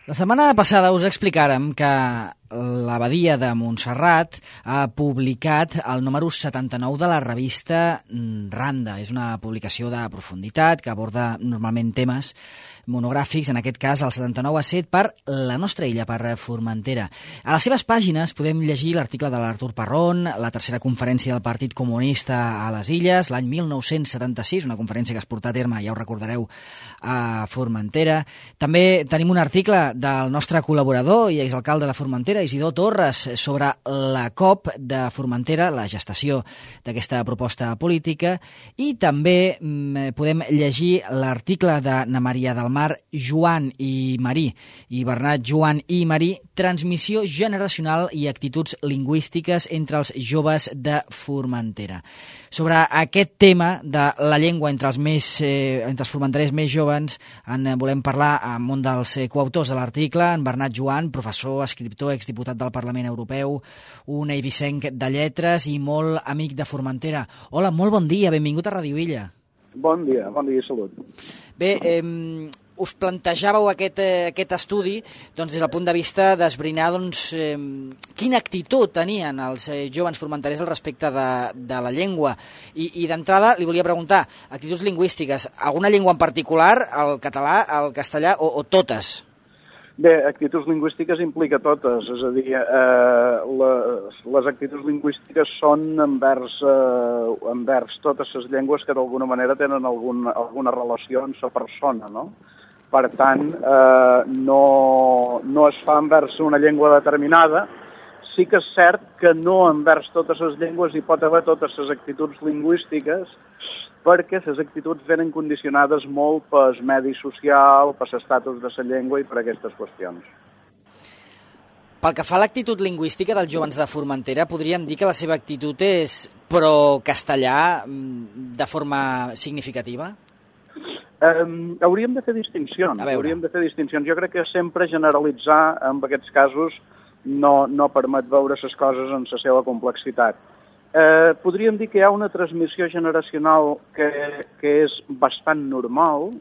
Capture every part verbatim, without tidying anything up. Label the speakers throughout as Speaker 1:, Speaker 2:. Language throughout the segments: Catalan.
Speaker 1: La setmana passada us explicàrem que l'Abadia de Montserrat ha publicat el número setanta-nou de la revista Randa. És una publicació de profunditat que aborda normalment temes monogràfics. En aquest cas, el setanta-nou ha set per la nostra illa, per Formentera. A les seves pàgines podem llegir l'article de l'Artur Parrón, la tercera conferència del Partit Comunista a les Illes, l'any mil nou-cents setanta-sis, una conferència que es portà a terme, ja ho recordareu, a Formentera. També tenim un article del nostre col·laborador i exalcalde de Formentera, Isidor Torres, sobre la COP de Formentera, la gestació d'aquesta proposta política, i també mm, podem llegir l'article de Na Maria del Mar, Joan i Marí, i Bernat, Joan i Marí, transmissió generacional i actituds lingüístiques entre els joves de Formentera. Sobre aquest tema de la llengua entre els, més, eh, entre els formenterers més joves en volem parlar amb un dels eh, coautors de l'article, en Bernat Joan, professor, escriptor, exdiputat del Parlament Europeu, un eivissenc de lletres i molt amic de Formentera. Hola, molt bon dia, benvingut a Ràdio Illa.
Speaker 2: Bon dia, bon dia i salut.
Speaker 1: Bé, eh, us plantejàveu aquest, eh, aquest estudi doncs, des del punt de vista d'esbrinar doncs, eh, quina actitud tenien els eh, joves formenterers al respecte de, de la llengua. I, i d'entrada li volia preguntar, actituds lingüístiques, alguna llengua en particular, el català, el castellà o, o totes?
Speaker 2: Bé, actituds lingüístiques implica totes, és a dir, eh, les, les actituds lingüístiques són envers, eh, envers totes les llengües que d'alguna manera tenen algun, alguna relació amb la persona, no? Per tant, eh, no, no es fa envers una llengua determinada. Sí que és cert que no envers totes les llengües hi pot haver totes les actituds lingüístiques, perquè les actituds venen condicionades molt pel medi social, per l'estatus de la llengua i per aquestes qüestions.
Speaker 1: Pel que fa a l'actitud lingüística dels joves de Formentera, podríem dir que la seva actitud és pro-castellà de forma significativa?
Speaker 2: Um, hauríem de fer distincions. Hauríem de fer distincions. Jo crec que sempre generalitzar en aquests casos no, no permet veure les coses en la seva complexitat. Eh, podríem dir que hi ha una transmissió generacional que, que és bastant normal.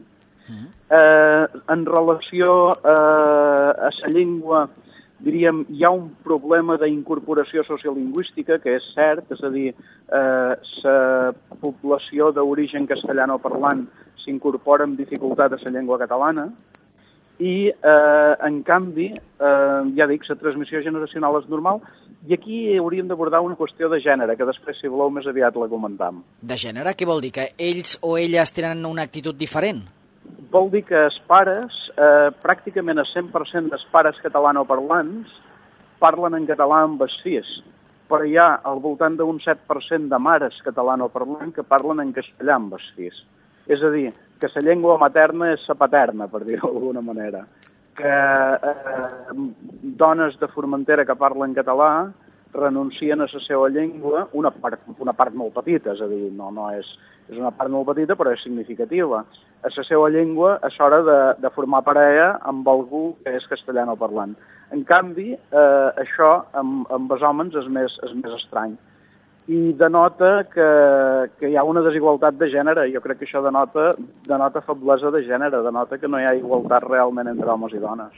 Speaker 2: Eh, en relació eh, a la llengua, diríem, hi ha un problema d'incorporació sociolingüística, que és cert, és a dir, eh, la població d'origen castellanoparlant s'incorpora amb dificultat a la llengua catalana, i, eh, en canvi, eh, ja dic, la transmissió generacional és normal, i aquí hauríem d'abordar una qüestió de gènere, que després, si voleu, més aviat la comentam.
Speaker 1: De gènere? Què vol dir? Que ells o elles tenen una actitud diferent?
Speaker 2: Vol dir que els pares, eh, pràcticament el cent per cent dels pares catalanoparlants, parlen en català amb els fills, però hi ha al voltant d'un set per cent de mares catalanoparlants que parlen en castellà amb els fills. És a dir, que la llengua materna és la paterna, per dir-ho d'alguna manera. Que eh, dones de Formentera que parlen català renuncien a la seva llengua, una part, una part molt petita, és a dir, no, no és, és una part molt petita, però és significativa, a la seva llengua a l'hora de, de formar parella amb algú que és castellanoparlant. En canvi, eh, això amb, amb els homes és més, és més estrany. I denota que, que hi ha una desigualtat de gènere. Jo crec que això denota, denota feblesa de gènere, denota que no hi ha igualtat realment entre homes i dones.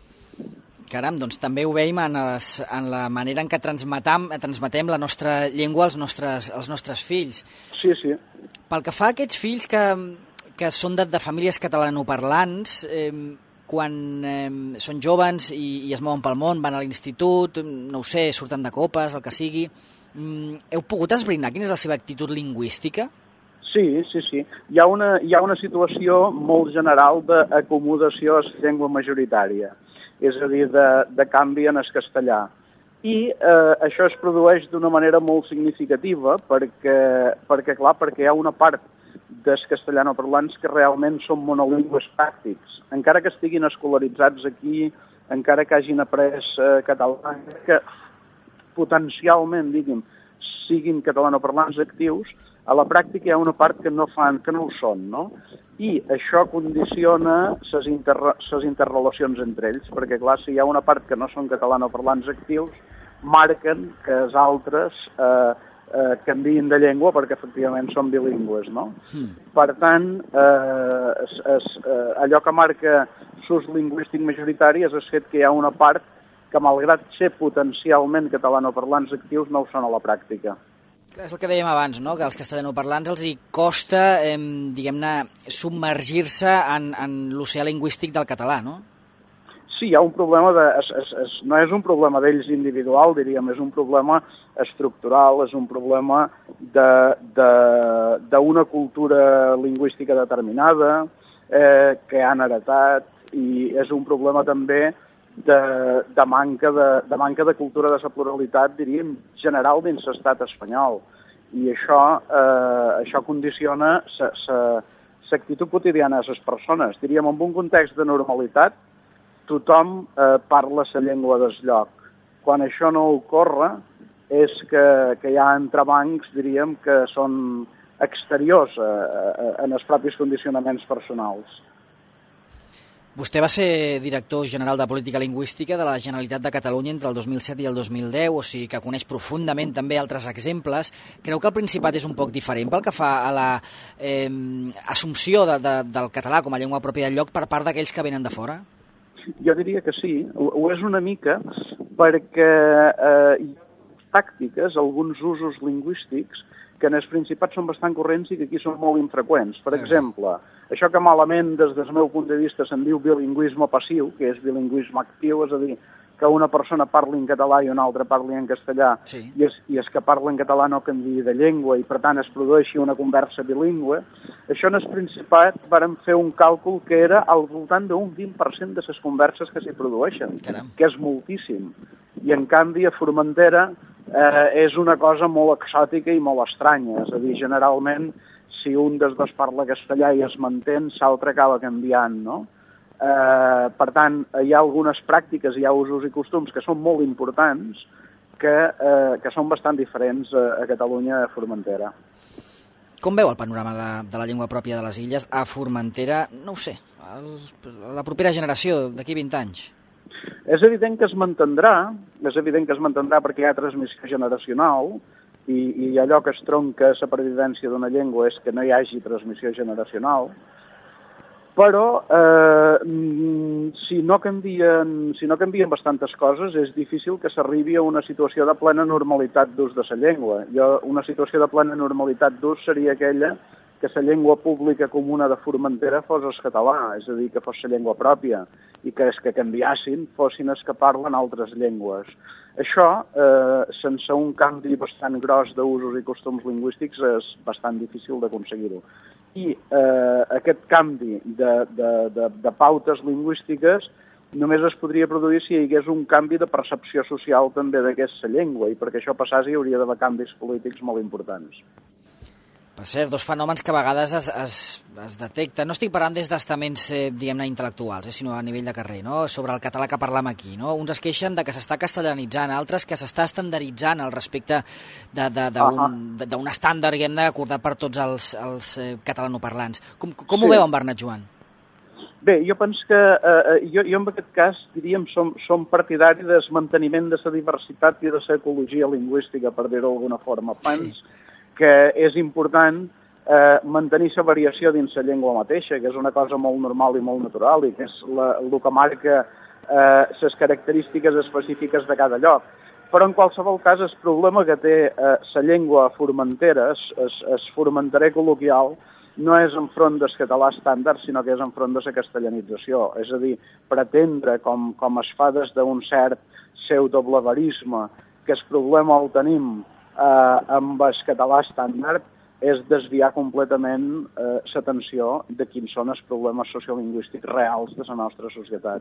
Speaker 1: Caram, doncs també ho veiem en, les, en la manera en què transmetem, transmetem la nostra llengua als nostres, als nostres fills.
Speaker 2: Sí, sí.
Speaker 1: Pel que fa a aquests fills que, que són de, de famílies catalanoparlants, eh, quan eh, són joves i, i es mouen pel món, van a l'institut, no ho sé, surten de copes, el que sigui, heu pogut esbrinar quina és la seva actitud lingüística?
Speaker 2: Sí, sí, sí. Hi ha una, hi ha una situació molt general d'acomodació a la llengua majoritària, és a dir, de, de canvi en el castellà. I eh, això es produeix d'una manera molt significativa perquè, perquè, clar, perquè hi ha una part dels castellanoparlants que realment són monolingües pràctics. Encara que estiguin escolaritzats aquí, encara que hagin après eh, català, que potencialment, diguem, siguin catalanoparlants actius, a la pràctica hi ha una part que no fan, que no ho són, no? I això condiciona les interre interrelacions entre ells, perquè, clar, si hi ha una part que no són catalanoparlants actius, marquen que els altres eh, eh, canviïn de llengua perquè efectivament són bilingües, no? Mm. Per tant, eh, es, es, eh, allò que marca sus lingüístic majoritari és el fet que hi ha una part que, malgrat ser potencialment catalanoparlants actius, no ho són a la pràctica.
Speaker 1: És el que dèiem abans, no? Que als castellanoparlants els hi costa, eh, diguem-ne, submergir-se en, en l'oceà lingüístic del català, no?
Speaker 2: Sí, hi ha un problema, de, es, es, es, no és un problema d'ells individual, diríem, és un problema estructural, és un problema d'una cultura lingüística determinada eh, que han heretat, i és un problema també de, de, manca de, de manca de cultura de la pluralitat, diríem, general dins l'estat espanyol. I això, eh, això condiciona l'actitud quotidiana de les persones. Diríem, en un context de normalitat, tothom eh, parla la llengua del lloc. Quan això no ocorre, és que, que hi ha entrebancs, diríem, que són exteriors a, a, a els propis condicionaments personals.
Speaker 1: Vostè va ser director general de Política Lingüística de la Generalitat de Catalunya entre el dos mil set i el dos mil deu, o sigui que coneix profundament també altres exemples. Creu que el Principat és un poc diferent pel que fa a la eh, assumpció de, de, del català com a llengua pròpia del lloc per part d'aquells que venen de fora?
Speaker 2: Jo diria que sí, ho és una mica, perquè eh, hi ha tàctiques, alguns usos lingüístics, que en els Principats són bastant corrents i que aquí són molt infreqüents. Per exemple, això que malament des del meu punt de vista se'n diu bilingüisme passiu, que és bilingüisme actiu, és a dir, que una persona parli en català i una altra parli en castellà, sí. i, es, i es que parla en català no canviï de llengua i per tant es produeixi una conversa bilingüe. Això en el Principat vàrem fer un càlcul que era al voltant d'un vint per cent de les converses que s'hi produeixen, Caram. que és moltíssim. I en canvi a Formentera eh, és una cosa molt exòtica i molt estranya, és a dir, generalment si un dels dos parla castellà i es mantén, l'altre acaba canviant, no? Eh, per tant, hi ha algunes pràctiques, hi ha usos i costums que són molt importants, que, eh, que són bastant diferents a, a Catalunya i a Formentera.
Speaker 1: Com veu el panorama de, de la llengua pròpia de les illes a Formentera, no ho sé, el, la propera generació, d'aquí vint anys?
Speaker 2: És evident que es mantindrà, és evident que es mantindrà perquè hi ha transmissió generacional, i, i allò que es tronca la pervivència d'una llengua és que no hi hagi transmissió generacional. Però eh, si, no canvien, si no canvien bastantes coses, és difícil que s'arribi a una situació de plena normalitat d'ús de la llengua. Jo, una situació de plena normalitat d'ús seria aquella que la llengua pública comuna de Formentera fos el català, és a dir, que fos la llengua pròpia, i que els que canviassin fossin els que parlen altres llengües. Això, eh, sense un canvi bastant gros d'usos i costums lingüístics, és bastant difícil d'aconseguir-ho. I eh, aquest canvi de, de, de, de pautes lingüístiques només es podria produir si hi hagués un canvi de percepció social també d'aquesta llengua, i perquè això passés hi hauria d'haver canvis polítics molt importants.
Speaker 1: Per cert, dos fenòmens que a vegades es, es, es detecten. No estic parlant des d'estaments, eh, diguem-ne, intel·lectuals, eh, sinó a nivell de carrer, no? Sobre el català que parlam aquí, no? Uns es queixen de que s'està castellanitzant, altres que s'està estandarditzant al respecte d'un estàndard, diguem-ne, acordat per tots els, els eh, catalanoparlants. Com, com sí. ho veu en Bernat Joan?
Speaker 2: Bé, jo penso que eh, jo, jo en aquest cas, diríem, som, som partidari del manteniment de la diversitat i de l'ecologia lingüística, per dir-ho d'alguna forma. Pens sí. que és important eh, mantenir la variació dins la llengua mateixa, que és una cosa molt normal i molt natural, i que és la, el que marca les eh, característiques específiques de cada lloc. Però en qualsevol cas el problema que té la eh, llengua formentera, el formenterè col·loquial, no és enfront del català estàndard, sinó que és enfront de la castellanització. És a dir, pretendre, com, com es fa des d'un cert pseudoblevarisme, que el problema el tenim Eh, amb el català estàndard, és desviar completament l'atenció eh, de quins són els problemes sociolingüístics reals de la nostra societat.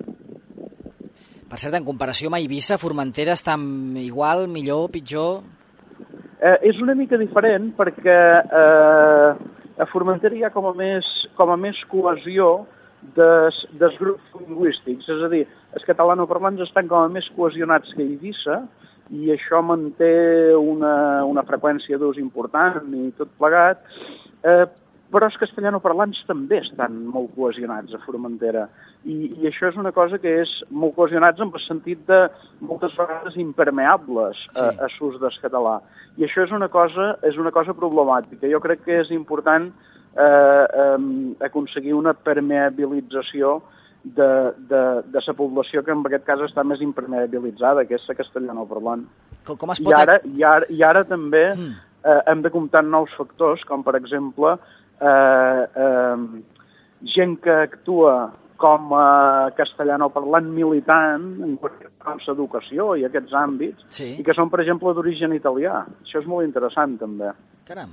Speaker 1: Per cert, en comparació amb Eivissa, Formentera està igual, millor, pitjor?
Speaker 2: Eh, és una mica diferent perquè eh, a Formentera hi ha com a més, com a més cohesió des, dels grups lingüístics, és a dir, els catalanoparlants estan com a més cohesionats que Eivissa, i això manté una, una freqüència d'ús important i tot plegat, eh, però els castellanoparlants també estan molt cohesionats a Formentera, I, i això és una cosa que és molt cohesionats en el sentit de moltes vegades impermeables a, sí. a l'ús del català, i això és una cosa, és una cosa problemàtica. Jo crec que és important eh, eh, aconseguir una permeabilització de, de, de la població que en aquest cas està més impermeabilitzada, que és la castellanoparlant.
Speaker 1: Com, com es pot...
Speaker 2: I ara, i ara, i ara també
Speaker 1: Mm.
Speaker 2: eh, hem de comptar amb nous factors, com per exemple eh, eh, gent que actua com a castellanoparlant militant en l'educació i aquests àmbits,
Speaker 1: Sí.
Speaker 2: i que són, per exemple, d'origen italià. Això és molt interessant, també.
Speaker 1: Caram.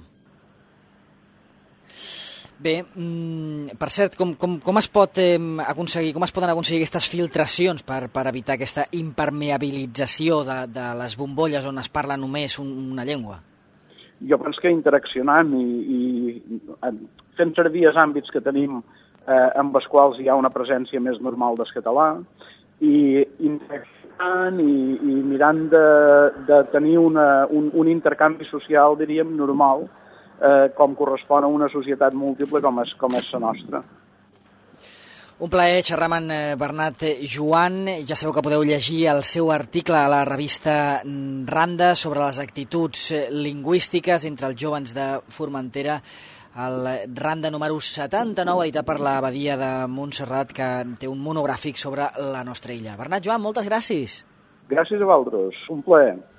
Speaker 1: Bé, mm, per cert, com, com, com es pot eh, aconseguir, com es poden aconseguir aquestes filtracions per, per evitar aquesta impermeabilització de, de les bombolles on es parla només un, una llengua?
Speaker 2: Jo penso que interaccionant i, i fent servir els àmbits que tenim eh, amb els quals hi ha una presència més normal del català i interaccionant i, i mirant de, de tenir una, un, un intercanvi social, diríem, normal, eh, com correspon a una societat múltiple com és, com és la nostra.
Speaker 1: Un plaer xerrar amb en Bernat Joan. Ja sabeu que podeu llegir el seu article a la revista Randa sobre les actituds lingüístiques entre els jóvens de Formentera, el Randa número setanta-nou, editat per l'Abadia de Montserrat, que té un monogràfic sobre la nostra illa. Bernat Joan, moltes gràcies.
Speaker 2: Gràcies a vosaltres. Un plaer.